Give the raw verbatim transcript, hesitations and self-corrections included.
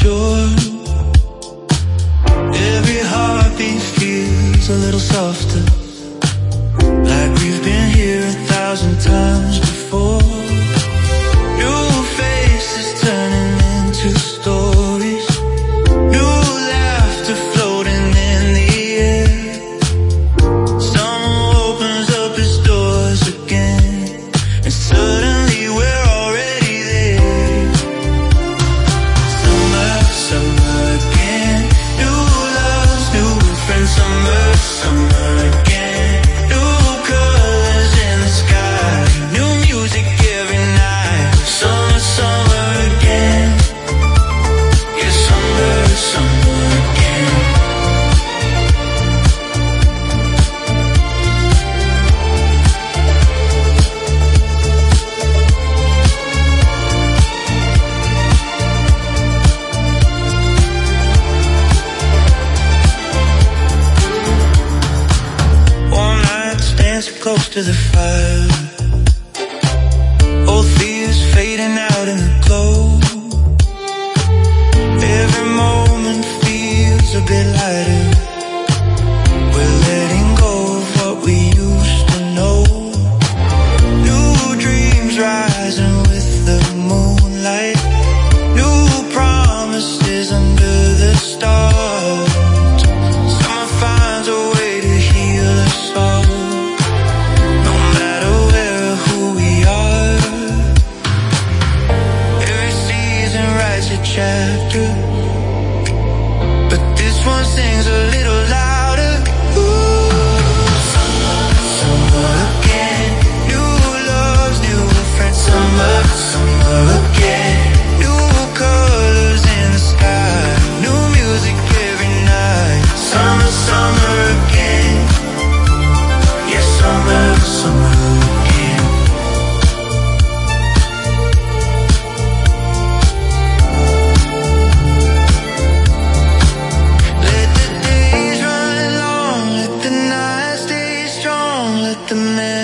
sure. Every heartbeat feels a little softer, like we've been here a thousand times before. New faces turning into stories, new laughter floating in the air. Someone opens up his doors again, and suddenly we're already there. Summer, summer again, new loves, new friends. Summer, summer again, new colors in the sky, new music every night. Summer, summer again, yeah, summer, summer again. One night dancing close to the fire, old fears fading out in the glow. Every moment feels a bit lighter, we're letting go of what we used to know. New dreams rising with the moonlight, new promises under the stars. Summer finds a way to heal us all, no matter where or who we are. Every season writes a chapter, but this one sings a little louder. Ooh, summer, summer again, new loves, new friends. Summer, summer again, new colors in the sky, new music every night. Summer, summer again, yeah, summer, summer again. Let the days run long, let the nights stay strong, let the